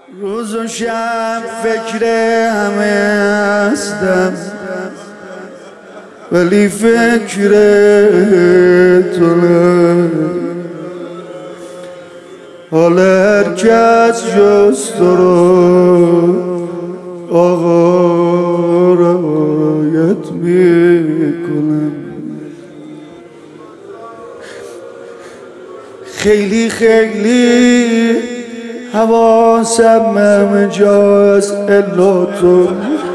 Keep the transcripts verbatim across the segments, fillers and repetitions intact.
روز و شب فکر همه هستم، ولی فکر تو نه. حال هر کس جز تو رو آقا روایت میکنم. خیلی خیلی حواسم همه جاست الا تو.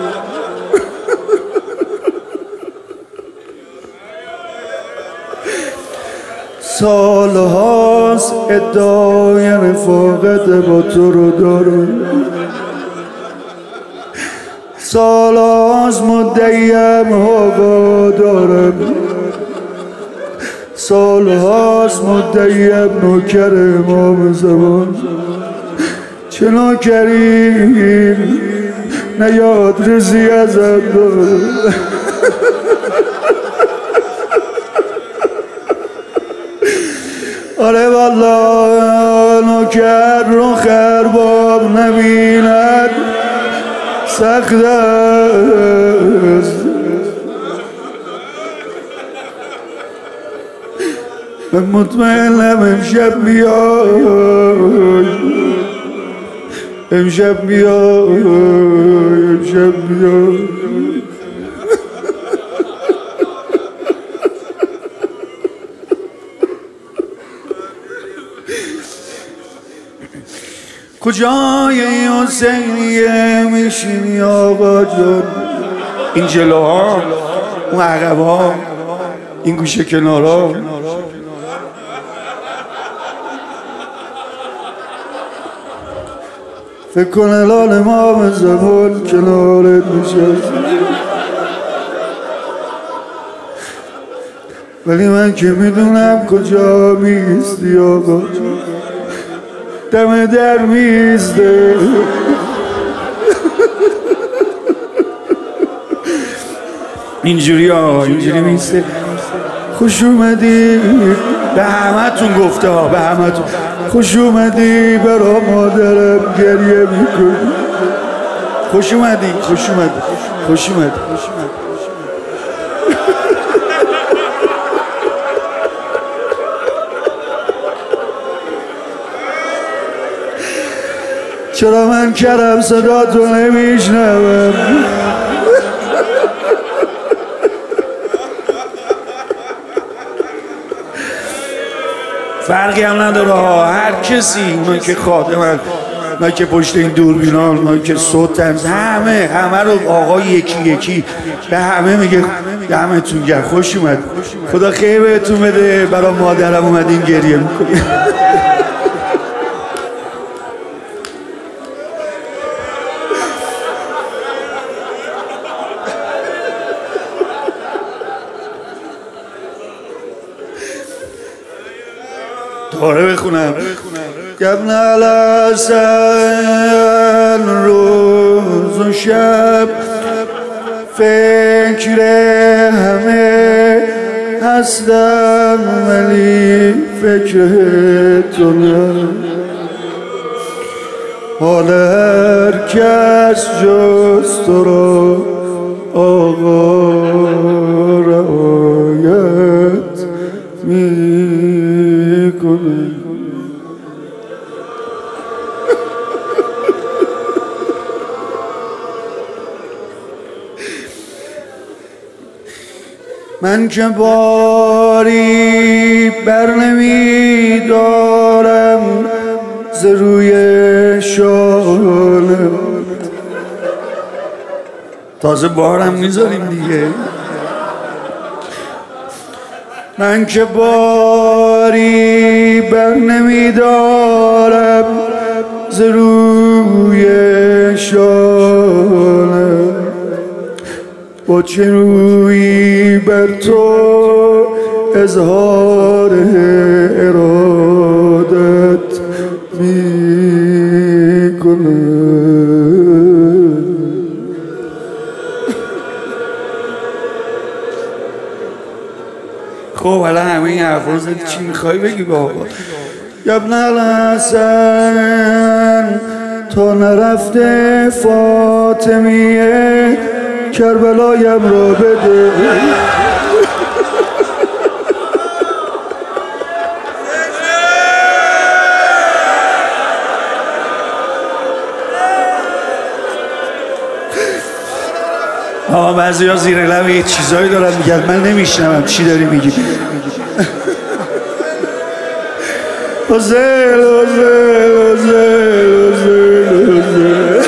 سال هاست ادعای رفاقت با تو رو دارم، سال هاست مدعیم هوا دارم، سال هاست مدعیم نوکر امام زمان. چه نوکریم نه یاد رزی ازم دارم. آره والله نوکر رو خرباب نبیند سخت است. من مطمئنم امشب میای، امشب میای، امشب میای. کجای حسینیه میشینی آقا جان؟ این جلوها، اون عقبها، این گوشه کنارها. فکر کن الان امام زمان کنارت میشه، ولی من که میدونم کجا میستی آقا جان. دم در میزده اینجوری ها، اینجوری میسته. خوش اومدی به همه تون گفته ها، به همه تون خوش اومدی برا مادرم گریه میکنی. خوش اومدی، خوش اومدی، خوش اومدی. چرا من کرم صدا تو نمیشنوم؟ فرقی هم نداره ها، هر کسی، اونا که خادمن، اونا که پشت این دوربینان، اونا که صوتن، همه همه رو آقا یکی یکی به همه میگه دمتون گرم، خوش اومد، خدا خیر بهتون بده، برای مادرم اومدین گریه میکنی. داره بخونم ابن الحسن روز و شب فکر همه هستم، ولی فکر تو نه. حال هر کس جز تو رو آقا روایت میکنه. من که باری بر نمیدارم ز روی شانه، تازه بارم میذاریم دیگه. من که باری بر نمیدارم ز روی شانه، با چه رویی بر تو اظهار ارادت میکنه. خب حالا همه این حرفا زدی، چی میخوای بگی بابا؟ ابن الحسن تا نرفته فاطمیه کربلایم را بده. آقا بعضی ها زیر لب یه چیزایی دارن میگن من نمیشنوم چی داری میگی. حسین حسین حسین حسین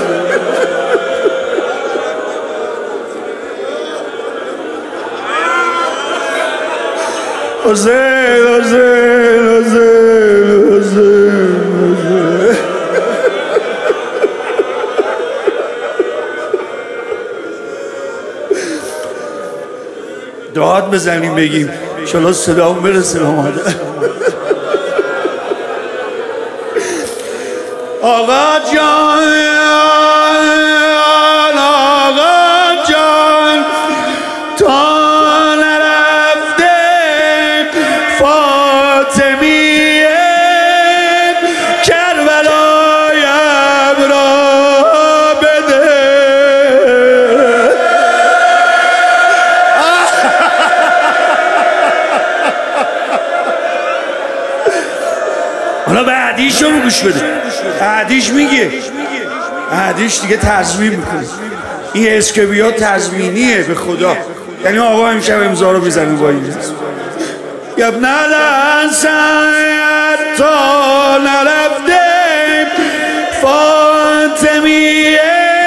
حسین حسین حسین حسین حسین داد بزنیم بگیم انشالله صدامون برسه به مادر. آقا جان آقا جان تا نرفته فاطمیه کربلایم را بده. حالا بعدیش رو گوش بده. بعدیش میگه بعدیش دیگه تضمین میکنه. این اسکبیا تضمینیه به خدا. یعنی آقا امشب امضا رو میزنه با این یا ابن الحسن تا نرفته فاطمیه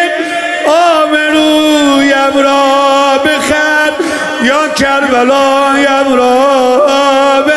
آبرویم را بخر یا کربلایم را